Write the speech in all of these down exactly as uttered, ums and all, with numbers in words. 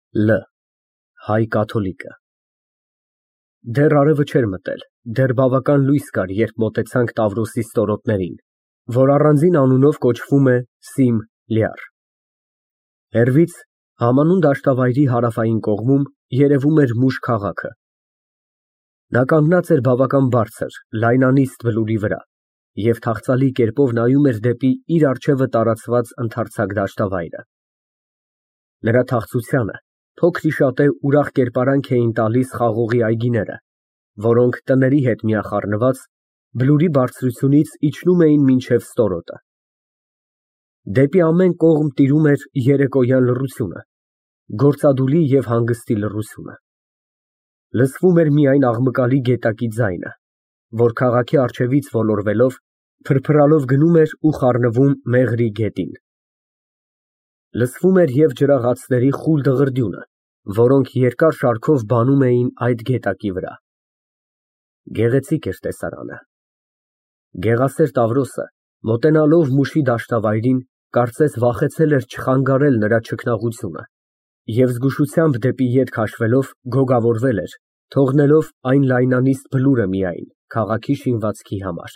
L. Հայ կաթոլիկը։ Դեռ արևը չէր մտել, դեռ բավական լույս կար, երբ մոտեցանք Տավրոսի ստորոտներին, որ առանձին անունով կոչվում է Սիմ Լյար։ Հեռվից, համանուն դաշտավայրի հարավային կողմում, երևում էր մուշ քաղաքը։ Նա կանգնած էր բավական բարձր, լայնանիստ բլուրի վրա և թախծալի կերպով նայում էր դեպի իր առջևը տարածված ընդարձակ դաշտավայրը։ Նրա թախծությանը փոքր-ի-շատե ուրախ կերպարանք էին տալիս խաղողի այգիները, որոնք տների հետ միախառնված, բլուրի բարձրությունից իջնում էին մինչև ստորոտը։ Դեպի ամեն կողմ տիրում էր երեկոյան լռությունը, գործադուլի և հանգստի լռությունը։ Լսվում էր միայն աղմկալի գետակի ձայնը, որ քաղաքի առջևից ոլորվելով, փրփրալով գնում էր ու խառնվում Մեղրի գետին։ Լսվում էր և ջրաղացների խուլ դղրդյունը, որոնք երկար շարքով բանում էին այդ գետակի վրա։ Գեղեցիկ էր տեսարանը։ Գեղասեր Տավրոսը, մոտենալով մուշի դաշտավայրին, կարծես վախեցել էր չխանգարել նրա չքնաղությունը և զգուշությամբ դեպի ետ քաշվելով գոգավորվել էր, թողնելով այն լայնանիստ բլուրը միայն քաղաքի շինվածքի համար։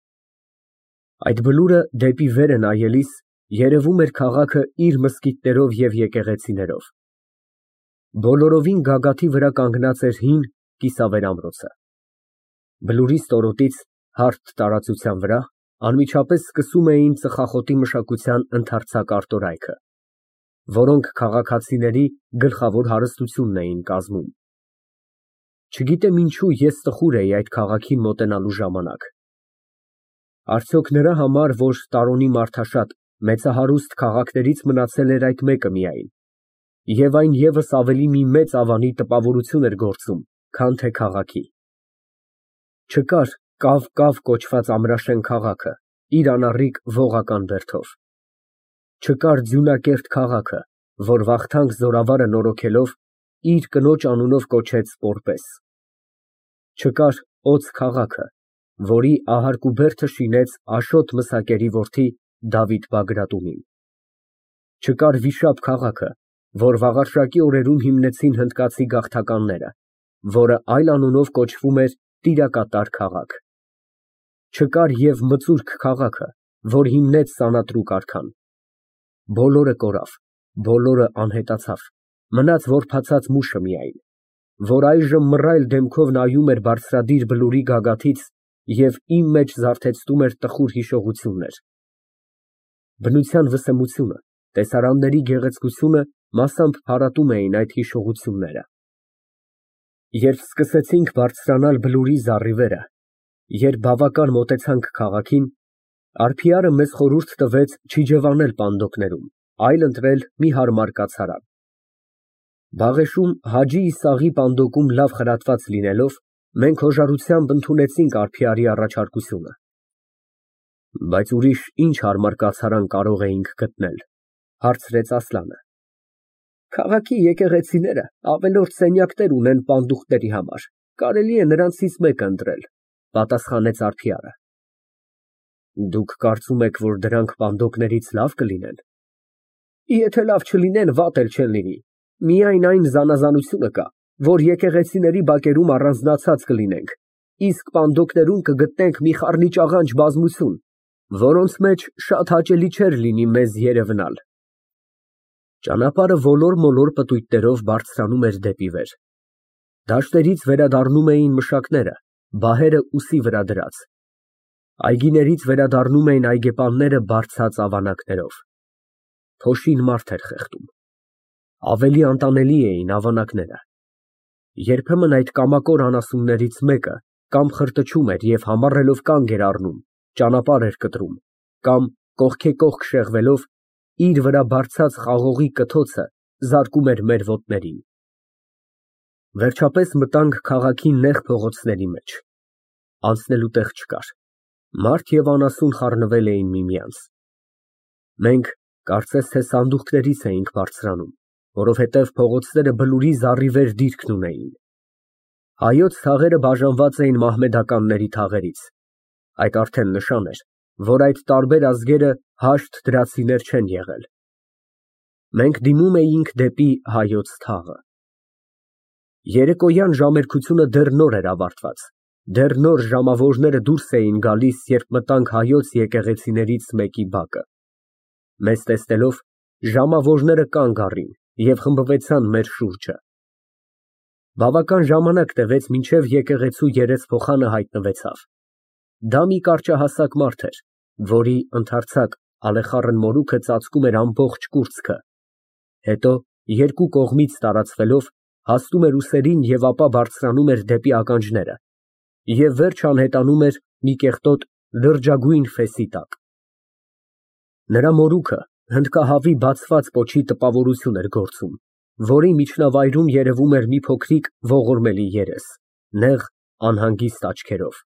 Այդ բլուրը դեպի վերը նայելիս երևում էր քաղաքը իր մզկիթներով և եկեղեցիներով։ Բոլորովին գագաթի վրա կանգնած էր հին կիսավեր ամրոցը։ Բլուրի ստորոտից, հարթ տարածության վրա, անմիջապես սկսում էին ծխախոտի մշակության ընդարձակ արտորայքը, որոնք քաղաքացիների գլխավոր հարստությունն էին կազմում։ Չգիտեմ ինչու ես տխուր էի այդ քաղաքին մոտենալու ժամանակ։ Արդյոք նրա համար, որ տարոնի մարդաշատ, մեծահարուստ քաղաքներից մնացել էր այդ մեկը միայն, և այն ևս ավելի մի մեծ ավանի տպավորություն էր գործում, քան թե քաղաքի։ Չկար Կավ֊Կավ կոչված ամրաշեն քաղաքը իր անառիկ ողական բերդով։ Չկար Ձյունակերտ քաղաքը, որ Վախթանգ Զորավարը նորոգելով, իր կնոջ անունով կոչեց Պորպես։ Չկար Օձ քաղաքը, որի ahարկու բերդը շինեց Աշոտ Մսակերի որդի Դավիթ Բագրատունին։ Չկար Վիշապ քաղաքը, որ Վաղարշակի օրերում հիմնեցին հնդկացի գաղթականները, որը այլ անունով կոչվում էր Տիրակատար քաղաք։ Չկար և Մծուրք քաղաքը, որ հիմնեց Սանատրու արքան։ Բոլորը կորավ, բոլորը անհետացավ, մնաց որբացած մուշը միայն, որ այժմ մռայլ դեմքով նայում էր բարձրադիր բլուրի գագաթից և իմ մեջ զարթեցնում էր տխուր հիշողություններ։ Բնության վսեմությունը, տեսարանների գեղեցկությունը մասամբ փարատում էին այդ հիշողությունները։ Երբ սկսեցինք բարձրանալ բլուրի զառիվերը, երբ բավական մոտեցանք քաղաքին, Արփիարը մեզ խորհուրդ տվեց չիջևանել պանդոկներում, այլ ընտրել մի հարմար կացարան։ Բաղեշում Հաջի Իսաղի պանդոկում լավ խրատված լինելով, մենք հոժարությամբ ընդունեցինք Արփիարի առաջարկությունը։ Բայց ուրիշ ինչ հարմար կացարան կարող էինք գտնել, հարցրեց Ասլանը։ Քաղաքի եկեղեցիները ավելորդ սենյակներ ունեն պանդուխտների համար, կարելի է նրանցից մեկը ընտրել, պատասխանեց Արփիարը։ Դուք կարծում եք, որ դրանք պանդոկներից լավ կլինեն։ Եթե լավ չլինեն, վատ էլ չեն լինի, միայն այն զանազանությունը կա, որ եկեղեցիների բակերում առանձնացած կլինենք, իսկ պանդոկներում կգտնենք մի խառնիճաղանճ բազմություն, որոնց մեջ շատ հաճելի չէր լինի մեզ երևնալ։ Ճանապարհը ոլոր-մոլոր պտույտներով բարձրանում էր դեպի վեր։ Դաշտերից վերադառնում էին մշակները, բահերը ուսի վրա դրած։ Այգիներից վերադառնում էին այգեպանները բարձած ավանակներով։ Փոշին մարդ էր խեղդում։ Ավելի անտանելի էին ավանակները։ Երբեմն այդ կամակոր անասուններից մեկը կամ խրտչում էր և համառելով կանգ էր առնում, ճանապարհ էր կտրում, կամ կողքեկողք շեղվելով, իր վրա բարձած խաղողի կթոցը զարկում էր մեր ոտներին։ Վերջապես մտանք քաղաքի նեղ փողոցների մեջ։ Անցնելու տեղ չկար։ Մարդ և անասուն խառնվել էին միմյանց։ Մենք կարծես թե սանդուղքներից էինք բարձրանում, որովհետև փողոցները բլուրի զառիվեր դիրքն ունեին։ Հայոց թաղերը բաժանված էին մահմեդականների թաղերից։ Այդ արդեն նշան էր, որ այդ տարբեր ազգերը հաշտ դրացիներ չեն եղել։ Մենք դիմում էինք դեպի հայոց թաղը։ Երեկոյան ժամերկությունը դեռ նոր էր ավարտված, դեռ նոր ժամավորները դուրս էին գալիս, երբ մտանք հայոց եկեղեցիներից մեկի բակը։ Մեզ տեսնելով, ժամավորները կանգ առին և խմբվեցան մեր շուրջը։ Բավական ժամանակ տևեց, մինչև եկեղեցու երեսփոխանը հայտնվեցավ։ Դա մի կարճահասակ մարդ էր, որի ընդարձակ ալեխառն մորուքը ծածկում էր ամբողջ կուրծքը, հետո երկու կողմից տարածվելով հասնում էր ուսերին և ապա բարձրանում էր դեպի ականջները և վերջ անհետանում էր մի կեղտոտ լրջագույն ֆեսի տակ։ Նրա մորուքը հնդկահավի բացված պոչի տպավորություն էր գործում, որի միջնավայրում երևում էր մի փոքրիկ ողորմելի երես, նեղ, անհանգիստ աչքերով։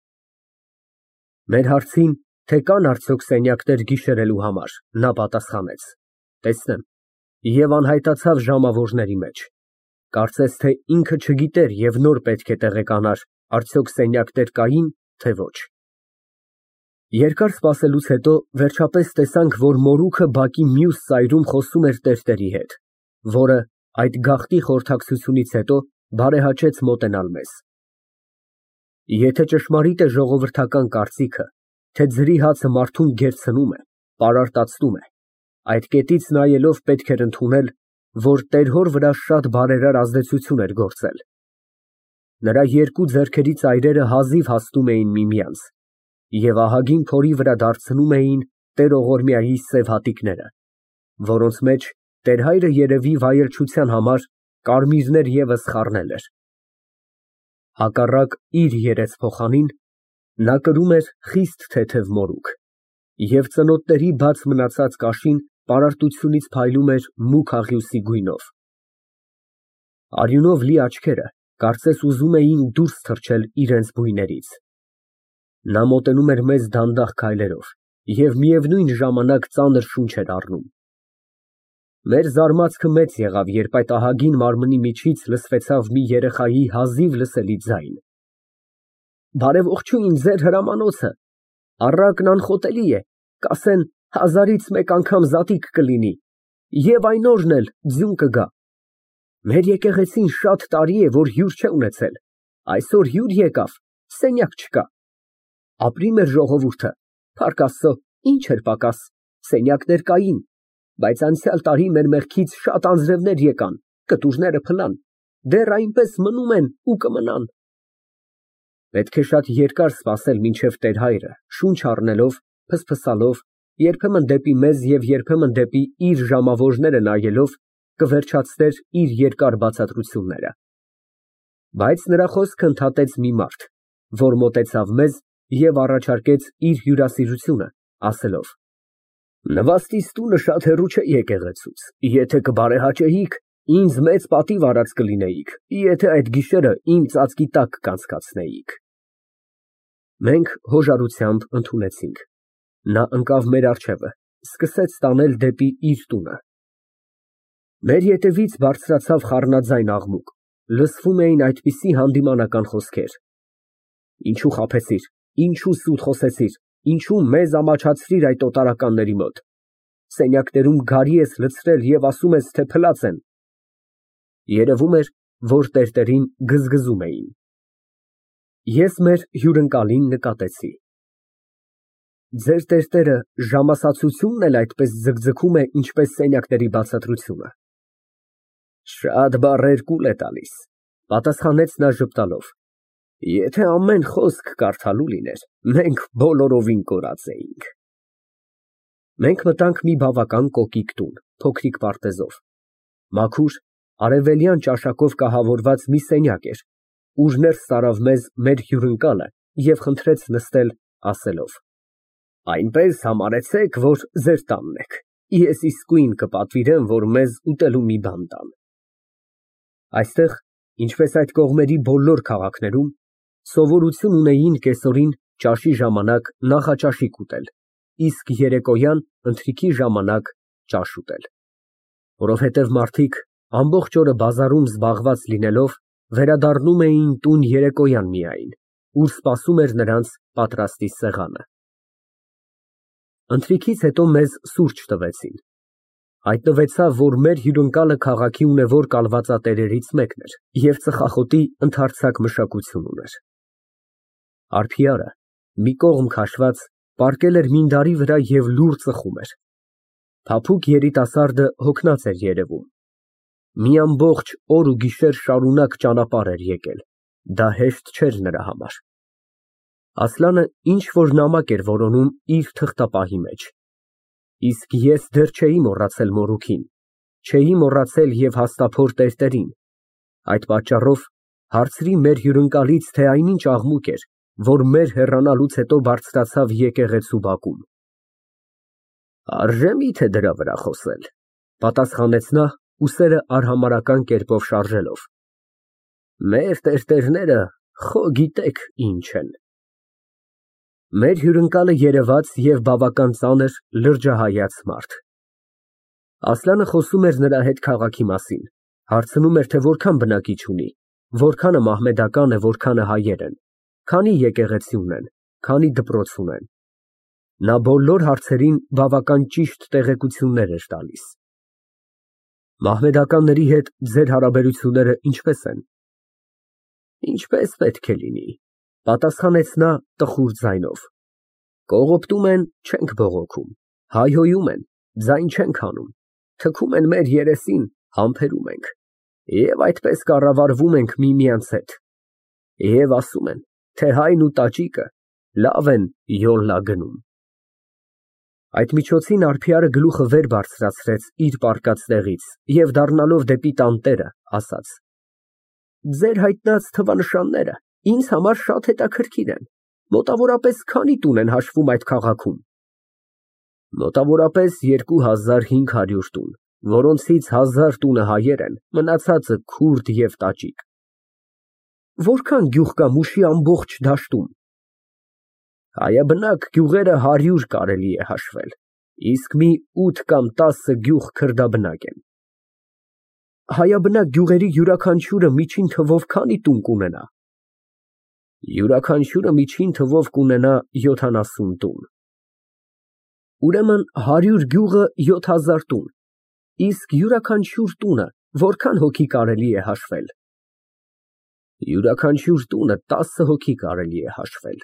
Մեր հարցին, թե կան արդյոք սենյակներ գիշերելու համար, նա պատասխանեց. տեսնեմ, և անհայտացավ ժամավորների մեջ։ Կարծես թե ինքը չգիտեր և նոր պետք է տեղեկանար, արդյոք սենյակներ կային, թե ոչ։ Երկար սպասելուց հետո վերջապես տեսանք, որ մորուքը բակի մյուս ծայրում խոսում էր տերտերի հետ, որը այդ գաղտնի խորհրդակցությունից հետո բարեհաճեց մոտենալ մեզ։ Եթե ճշմարիտ է ժողովրդական կարծիքը, թե ձրի հացը մարդուն գերցնում է, պարարտացնում է, այդ կետից նայելով պետք էր ընդունել, որ տեր֊հոր վրա շատ բարերար ազդեցություն էր գործել։ Նրա երկու ձեռքերի ծայրերը հազիվ հասնում էին միմյանց և ահագին փորի վրա դարձնում էին տեր֊Օղորմյայի սև հատիկները, որոնց մեջ տեր֊հայրը երևի վայելչության համար կարմիրներ ևս խառնել էր։ Հակառակ իր երեսփոխանին, նա կրում էր խիստ թեթև մորուք, և ծնոտների բաց մնացած կաշին պարարտությունից փայլում էր մուգ աղյուսի գույնով։ Արյունով լի աչքերը կարծես ուզում էին դուրս թռչել իրենց բույներից։ Նա մոտենում էր մեզ դանդաղ քայլերով և միևնույն ժամանակ ծանր շունչ էր առնում։ Մեր զարմացքը մեծ եղավ, երբ այդ ահագին մարմնի միջից լսվեցավ մի երեխայի հազիվ լսելի ձայն. Բարեողջույն, ձեր հրամանոցը, առակն անխոտելի է, կասեն հազարից մեկ անգամ զատիկ կլինի, և այն օրն էլ ձյուն կգա։ Մեր եկեղեցին շատ տարի է, որ հյուր չէ ունեցել, այսօր հյուր եկավ, սենյակ չկա։ Ապրի մեր ժողովուրդը, փառք Աստծո, ինչ էր պակաս, սենյակներ կային, բայց անցյալ տարի մեր մեղքից շատ անձրևներ եկան, կտուրները փլան, դեռ այնպես մնում են ու կմնան։ Պետք է շատ երկար սպասել, մինչև տեր֊հայրը, շունչ առնելով, փսփսալով, երբեմն դեպի մեզ և երբեմն դեպի իր ժամավորները նայելով, կվերջացներ իր երկար բացատրությունները։ Բայց նրա խոսքը ընդհատեց մի մարդ, որ մոտեցավ մեզ և առաջարկեց իր հյուրասիրությունը, ասելով. Նվաստիս տունը շատ հեռու չէ եկեղեցուց, եթե կբարեհաճեիք, ինձ մեծ պատիվ արած կլինեիք, եթե այդ գիշերը իմ ծածկի տակ կանցկացնեիք։ Մենք հոժարությամբ ընդունեցինք։ Նա ընկավ մեր առջևը, սկսեց տանել դեպի իր տունը։ Մեր ետևից բարձրացավ խառնաձայն աղմուկ, լսվում էին այդպիսի հանդիմանական խոսքեր. Ինչու խաբեցիր, ինչու սուտ խոսեցիր, ինչու մեզ ամաչացրիր այդ օտարականների մոտ, սենյակներում գարի ես լցրել և ասում ես, թե փլած են։ Երևում էր, որ տերտերին գզգզում էին։ Ես մեր հյուրընկալին նկատեցի։ Ձեր տերտերը ժամասացությունն էլ այդպես ձգձգում է, ինչպես սենյակների բացատրությունը։ Շատ բառեր կուլ է տալիս, պատասխանեց նա ժպտալով։ Եթե ամեն խոսք կարդալու լիներ, մենք բոլորովին կորած էինք։ Մենք մտանք մի բավական կոկիկ տուն, փոքրիկ պարտեզով։ Մաքուր, արևելյան ճաշակով կահավորված մի սենյակ էր, ուր ներս տարավ մեզ մեր հյուրընկալը և խնդրեց նստել, ասելով. Այնպես համարեցեք, որ ձեր տանն եք, ես իսկույն կպատվիրեմ, որ մեզ ուտելու մի բան տան։ Այստեղ, ինչպես այդ կողմերի բոլոր քաղաքներում, սովորություն ունեին կեսօրին ճաշի ժամանակ նախաճաշիկ ուտել, իսկ երեկոյան ընթրիքի ժամանակ ճաշ ուտել, որովհետև մարդիկ ամբողջ օրը բազարում զբաղված լինելով, վերադառնում էին տուն երեկոյան միայն, ուր սպասում էր նրանց պատրաստի սեղանը։ Ընթրիքից հետո մեզ սուրճ տվեցին։ Հայտնվեցավ, որ մեր հյուրընկալը քաղաքի ունևոր կալվածատերերից մեկն էր և ծխախոտի ընդարձակ մշակություն ուներ։ Արփիարը, մի կողմ քաշված, պառկել էր մինդարի վրա և լուռ ծխում էր։ Փափուկ երիտասարդը հոգնած էր երևում։ Մի ամբողջ օր ու գիշեր շարունակ ճանապարհ էր եկել, դա հեշտ չէր նրա համար։ Ասլանը ինչ֊որ նամակ էր որոնում իր թղթապահի մեջ։ Իսկ ես դեռ չէի մոռացել մորուքին, չէի մոռացել և հաստափոր տերտերին, այդ պատճառով հարցրի մեր հյուրընկալից, թե այնինչ աղմուկ էր, որ մեր հեռանալուց հետո բարձրացավ եկեղեցու բակում։ Արժե՞ միթե դրա վրա խոսել, պատասխանեց նա, ուսերը արհամարհական կերպով շարժելով։ Մեր տերտերները խո գիտեք ինչ են։ Մեր հյուրընկալը երևաց և բավական ծանր, լրջահայաց մարդ։ Ասլանը խոսում էր նրա հետ քաղաքի մասին, հարցնում էր, թե որքան բնակիչ ունի, որքանը մահմեդական է, որքանը հայեր են, քանի եկեղեցի ունեն, քանի դպրոց ունեն։ Նա բոլոր հարցերին բավական ճիշտ տեղեկություններ էր տալիս։ Մահմեդականների հետ ձեր հարաբերությունները ինչպե՞ս են։ Ինչպես պետք է լինի, պատասխանեց նա տխուր ձայնով։ Կողոպտում են, չենք բողոքում, հայհոյում են, ձայն չենք հանում, թքում են մեր երեսին, համբերում ենք, և այդպես կառավարվում ենք միմյանց հետ։ Եվ ասում են, թե հայն ու տաճիկը լավ են յոլլա գնում։ Այդ միջոցին Արփիարը գլուխը վեր բարձրացրեց իր պառկած տեղից և դառնալով դեպի տանտերը, ասաց. Ձեր հայտնած թվանշանները ինձ համար շատ հետաքրքիր են, մոտավորապես քանի տուն են հաշվում այդ քաղաքում։ Մոտավորապես երկու հազար հինգ հարյուր տուն, որոնցից հազար տունը հայեր են, մնացածը քուրդ և տաճիկ։ Որքան գյուղ կա Մուշի ամբողջ դաշտում։ Հայաբնակ գյուղերը հարյուր կարելի է հաշվել, իսկ մի ութ կամ տասը գյուղ քրդաբնակ են։ Հայաբնակ գյուղերի յուրաքանչյուրը միջին թվով քանի տուն կունենա։ Յուրաքանչյուրը միջին թվով կունենա յոթանասուն տուն։ Ուրեմն հարյուր գյուղը յոթ հազար տուն, իսկ յուրաքանչյուր տունը որքան հոգի կարելի է հաշվել։ Յուրաքանչյուր տունը տասը հոգի կարելի է հաշվել։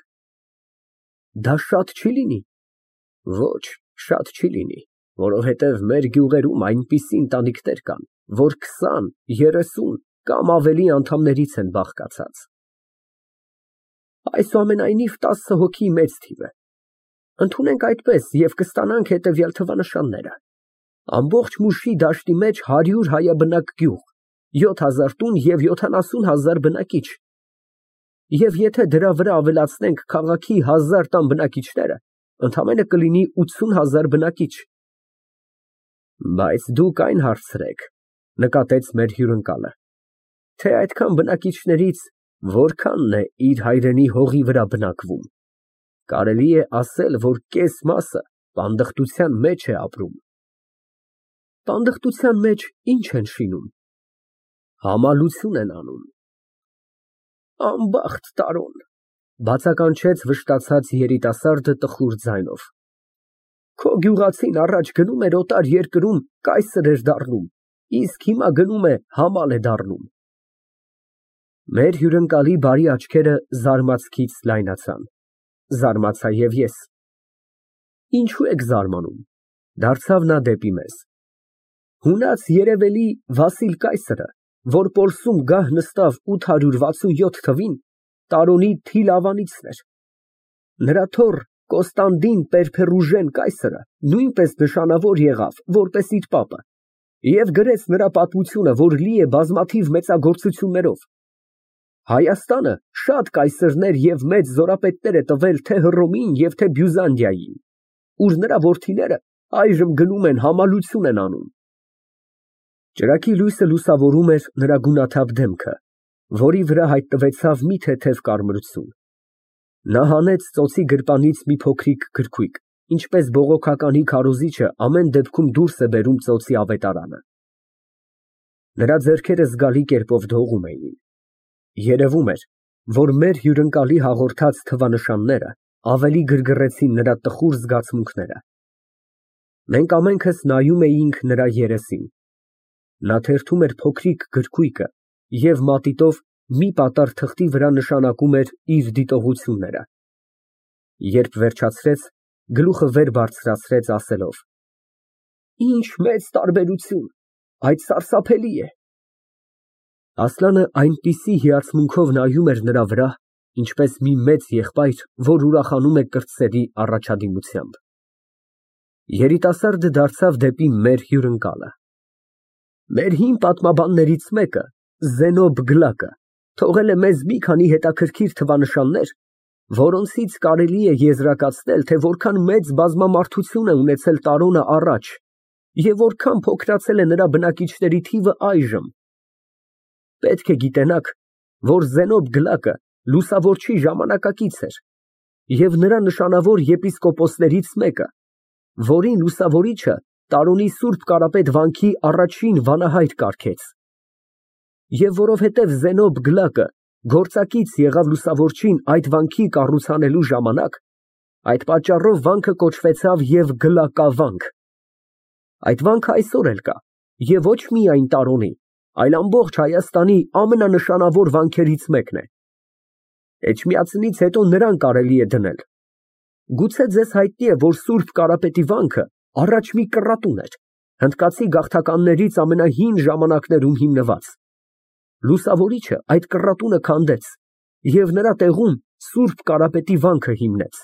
Դա շատ չի լինի։ Ոչ, շատ չի լինի, որովհետև մեր գյուղերում այնպիսի ընտանիքներ կան, որ քսան, երեսուն կամ ավելի անդամներից են բաղկացած։ Այսուամենայնիվ տասը հոգի մեծ թիվ է։ Ընդունենք այդպես և կստանանք հետևյալ թվանշանները. ամբողջ Մուշի դաշտի մեջ հարյուր հայաբնակ գյուղ, յոթ հազար տուն և յոթանասուն հազար բնակիչ։ Եվ եթե դրա վրա ավելացնենք քաղաքի հազար տան բնակիչները, ընդամենը կլինի ութսուն հազար բնակիչ։ Բայց դուք այն հարցրեք, նկատեց մեր հյուրընկալը, թե այդքան բնակիչներից որքանն է իր հայրենի հողի վրա բնակվում։ Կարելի է ասել, որ կես մասը պանդխտության մեջ է ապրում։ Պանդխտության մեջ ի՞նչ են շինում։ Համալություն են անում։ Անբախտ Տարոն, բացականչեց վշտացած երիտասարդը տխուր ձայնով։ Քո գյուղացին առաջ գնում էր օտար երկրում, կայսր էր դառնում, իսկ հիմա գնում է համալ է դառնում։ Մեր հյուրընկալի բարի աչքերը զարմացքից լայնացան։ Զարմացա և ես։ Ինչու եք զարմանում, դարձավ նա դեպի մեզ։ Հունած երևելի Վասիլ կայսրը, որ Պոլսում գահ նստավ ութ հարյուր վաթսուն յոթ թվին, Տարոնի թիլ ավանիցն էր։ Նրա թոռ Կոստանդին Պերփերուժեն կայսրը նույնպես նշանավոր եղավ, որպես իր պապը, և գրեց նրա պատմությունը, որ լի է բազմաթիվ մեծագործություններով։ Հայաստանը շատ կայսրներ և մեծ զորապետներ է տվել թե Հռոմին և թե Բյուզանդիային, ուր նրա որդիները այժմ գնում են համալություն են անում։ Ճրագի լույսը լուսավորում էր նրա գունաթափ դեմքը, որի վրա հայտնվեցավ մի թեթև կարմրություն։ Նա հանեց ծոցի գրպանից մի փոքրիկ գրքույկ, ինչպես բողոքականի քարոզիչը ամեն դեպքում դուրս է բերում ծոցի ավետարանը։ Նրա ձեռքերը զգալի կերպով դողում էին։ Երևում էր, որ մեր հյուրընկալի հաղորդած թվանշանները ավելի գրգռեցին նրա տխուր զգացմունքները։ Մենք ամենքս նայում էինք նրա երեսին։ Նա թերթում էր փոքրիկ գրքույկը և մատիտով մի պատառ թղթի վրա նշանակում էր իր դիտողությունները։ Երբ վերջացրեց, գլուխը վեր բարձրացրեց, ասելով. Ինչ մեծ տարբերություն, այդ սարսափելի է։ Ասլանը այնպիսի հիացմունքով նայում էր նրա վրա, ինչպես մի մեծ եղբայր, որ ուրախանում է կրտսերի առաջադիմությամբ։ Երիտասարդը դարձավ դեպի մեր հյուրընկալը։ Մեր հին պատմաբաններից մեկը, Զենոբ Գլակը, թողել է մեզ մի քանի հետաքրքիր թվանշաններ, որոնցից կարելի է եզրակացնել, թե որքան մեծ բազմամարդություն է ունեցել Տարոնը առաջ և որքան փոքրացել է նրա բնակիչների թիվը այժմ։ Պետք է գիտենաք, որ Զենոբ Գլակը լուսավորչի ժամանակակից էր և նրա նշանավոր եպիսկոպոսներից մեկը, որին լուսավորիչը Տարոնի Սուրբ Կարապետ վանքի առաջին վանահայր կարգեց։ Եվ որովհետև Զենոբ Գլակը գործակից եղավ լուսավորչին այդ վանքի կառուցանելու ժամանակ, այդ պատճառով վանքը կոչվեցավ և Գլակավանք։ Այդ վանքը այսօր էլ կա, և ոչ միայն Տարոնի, այլ ամբողջ Հայաստանի ամենանշանավոր վանքերից մեկն է։ Էջմիածնից հետո նրան կարելի է դնել։ Գուցե ձեզ հայտնի է, որ Սուրբ Կարապետի վանքը առաջ մի կռատուն էր, հնդկացի գաղթականներից ամենահին ժամանակներում հիմնված։ Լուսավորիչը այդ կռատունը քանդեց և նրա տեղում Սուրբ Կարապետի վանքը հիմնեց։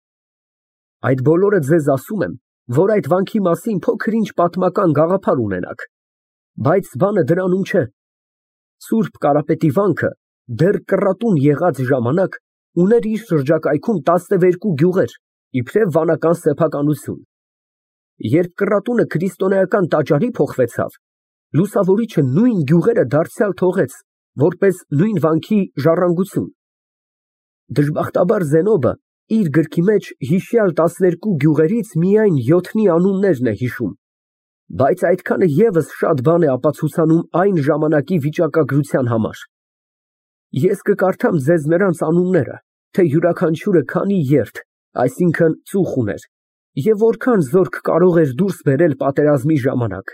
Այդ բոլորը ձեզ ասում եմ, որ այդ վանքի մասին փոքր-ինչ պատմական գաղափար ունենաք, բայց բանը դրանում չէ։ Սուրբ Կարապետի վանքը դեռ կռատուն եղած ժամանակ ուներ իր շրջակայքում տասնվերկու գյուղեր, իբրև վանական սեփականություն։ Երբ կռատունը քրիստոնեական տաճարի փոխվեցավ, լուսավորիչը նույն գյուղերը դարձյալ թողեց, որպես նույն վանքի ժառանգություն։ Դժբախտաբար Զենոբը իր գրքի մեջ հիշյալ տասներկու գյուղերից միայն յոթնի անուններն է հիշում, բայց այդքանը ևս շատ բան է ապացուցանում այն ժամանակի վիճակագրության համար։ Ես կկարդամ ձեզ նրանց անունները, թե յուրաքանչյուրը քանի երթ, այսինքն ծուխ ուներ, և որքան զորք կարող էր դուրս բերել պատերազմի ժամանակ։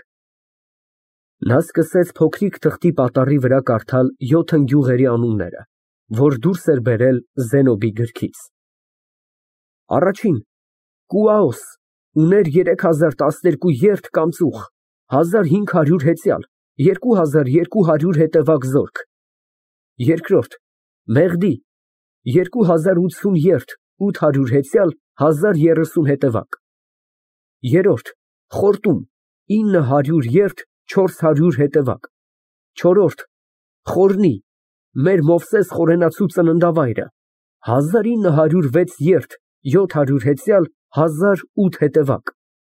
Նա սկսեց փոքրիկ թղթի պատառի վրա կարդալ յոթն գյուղերի անունները, որ դուրս էր բերել Զենոբի գրքից։ Առաջին Կուաոս ուներ երեք հազար տասներկու երթ կամ ծուխ, հազար հինգ հարյուր հեծյալ, երկու հազար երկու հարյուր հետևակ զորք։ Երկրորդ Մեղդի երկու հազար ութսուն երթ, ութ հարյուր հեծյալ, հազար երեսուն հետևակ։ Երրորդ Խորտում ինը հարյուր երթ, չորս հարյուր հետևակ։ Չորրորդ Խորնի մեր Մովսես խորենացու ծննդավայրը, հազար ինը հարյուր վեց երթ, յոթ հարյուր հեծյալ, հազար ութ հետևակ։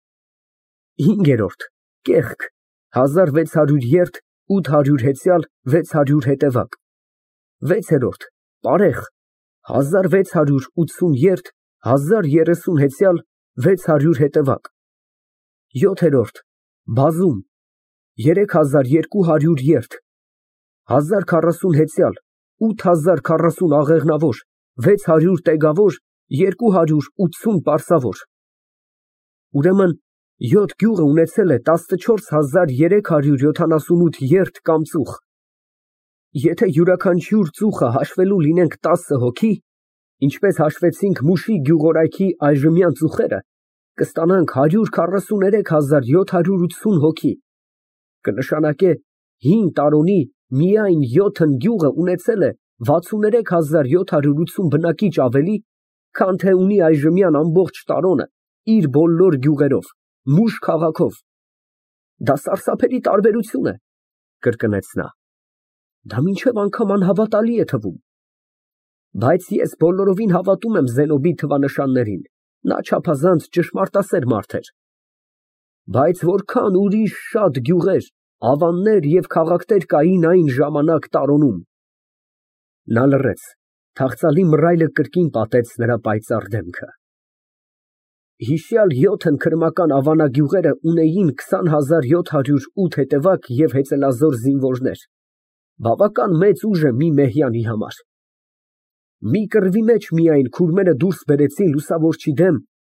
Հինգերորդ Կեղք հազար վեց հարյուր երթ, ութ հարյուր հեծյալ, վեց հարյուր հետևակ։ Վեցերորդ Պարեխ հազար վեց հարյուր ութսուն երթ, հազար երեսուն հեծյալ, վեց հարյուր հետևակ։ Յոթերորդ Բազում երեք հազար երկու հարյուր երթ, հազար քառասուն հեծյալ, ութ հազար քառասուն աղեղնավոր, վեց հարյուր տեգավոր, երկու հարյուր ութսուն պարսավոր։ Ուրեմն յոթ գյուղը ունեցել է տասնչորս հազար երեք հարյուր յոթանասունութ երթ կամ ծուխ։ Եթե յուրաքանչյուր ծուխը հաշվելու լինենք տասը հոգի, ինչպես հաշվեցինք Մուշի գյուղորայքի այժմյան ծուխերը, կստանանք հարյուր քառասուներեք հազար յոթ հարյուր ութսուն հոգի, կնշանակե հին Տարոնի միայն յոթն գյուղը ունեցել է վաթսուներեք հազար յոթ հարյուր ութսուն բնակիչ ավելի, քան թե ունի այժմյան ամբողջ Տարոնը իր բոլոր գյուղերով, Մուշ քաղաքով։ Դա սարսափելի տարբերություն է, կրկնեց նա։ Դա մինչև անգամ անհավատալի է թվում։ Բայց ես բոլորովին հավատում եմ Զենոբի թվանշաններին, նա չափազանց ճշմարտասեր մարդ էր։ Բայց որքան ուրիշ շատ գյուղեր, ավաններ և քաղաքներ կային այն ժամանակ Տարոնում։ Նա լռեց, թախծալի մռայլը կրկին պատեց նրա պայծառ դեմքը։ Հիշյալ յոթն քրմական ավանագյուղերը ունեին քսան հազար յոթ հարյուր ութ հետևակ և հեծելազոր զինվորներ, բավական մեծ ուժ է մի մեհյանի համար։ Մի կռվի մեջ միայն քուրմերը դուրս բերեցին լուսավորչի դեմ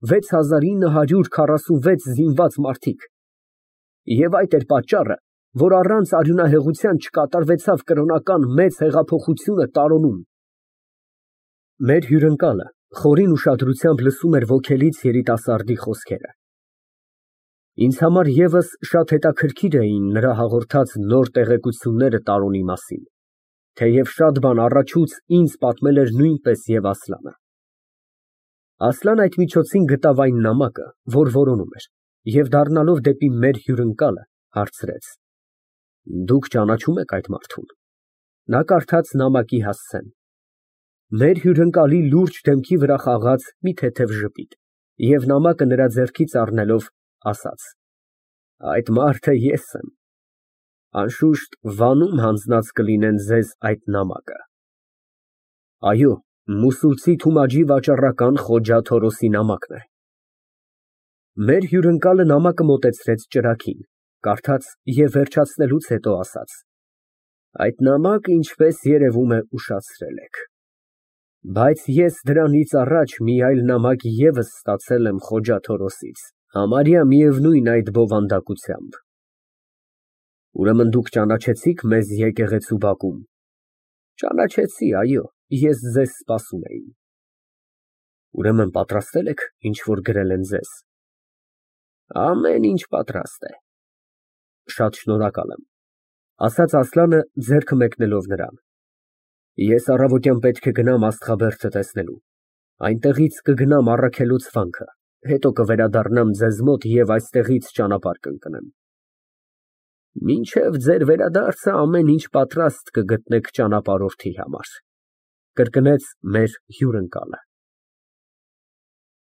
վեց հազար ինը հարյուր քառասունվեց զինված մարդիկ։ Եվ այդ էր պատճառը, որ առանց արյունահեղության չկատարվեցավ կրոնական մեծ հեղափոխությունը Տարոնում։ Մեր հյուրընկալը խորին ուշադրությամբ լսում էր ոգելից երիտասարդի խոսքերը։ Ինձ համար ևս շատ հետաքրքիր էին նրա հաղորդած նոր տեղեկությունները Տարոնի մասին, թեև շատ բան առաջուց ինձ պատմել էր նույնպես և Ասլանը։ Ասլան այդ միջոցին գտավ այն նամակը, որ որոնում էր, և դառնալով դեպի մեր հյուրընկալը, հարցրեց. Դուք ճանաչո՞ւմ եք այդ մարդուն։ Նա կարդաց նամակի հասցեն։ Մեր հյուրընկալի լուրջ դեմքի վրա խաղաց մի թեթև ժպիտ, և նամակը նրա ձեռքից առնելով, ասաց. Այդ մարդը ես եմ։ Անշուշտ Վանում հանձնած կլինեն ձեզ այդ նամակը։ Այո, Մուսուլցի Թումաջի վաճառական Խոջա Թորոսի նամակն է։ Մեր հյուրընկալը նամակը մոտեցրեց ճրագին, կարդաց և վերջացնելուց հետո ասաց. Այդ նամակը, ինչպես երևում է, ուշացրել եք։ Բայց ես դրանից առաջ մի այլ նամակ ևս ստացել եմ Խոջա Թորոսից, համարյա միևնույն այդ բովանդակությամբ։ Ուրեմն դուք ճանաչեցի՞ք մեզ եկեղեցու բակում։ Ճանաչեցի, այո, ես ձեզ սպասում էի։ Ուրեմն պատրաստել եք, ինչ որ գրել են ձեզ։ Ամեն ինչ պատրաստ է։ Շատ շնորհակալ եմ, ասաց Ասլանը, ձեռքը մեկնելով նրան։ Ես առավոտյան պետք է գնամ աստղաբերդը տեսնելու։ Այնտեղից կգնամ առաքելոց վանքը, հետո կվերադառնամ ձեզ մոտ և այստեղից ճանապարհ կընկնեմ։ Մինչև ձեր վերադարձը ամեն ինչ պատրաստ կգտնեք ճանապարհորդի համար, կրկնեց մեր հյուրընկալը։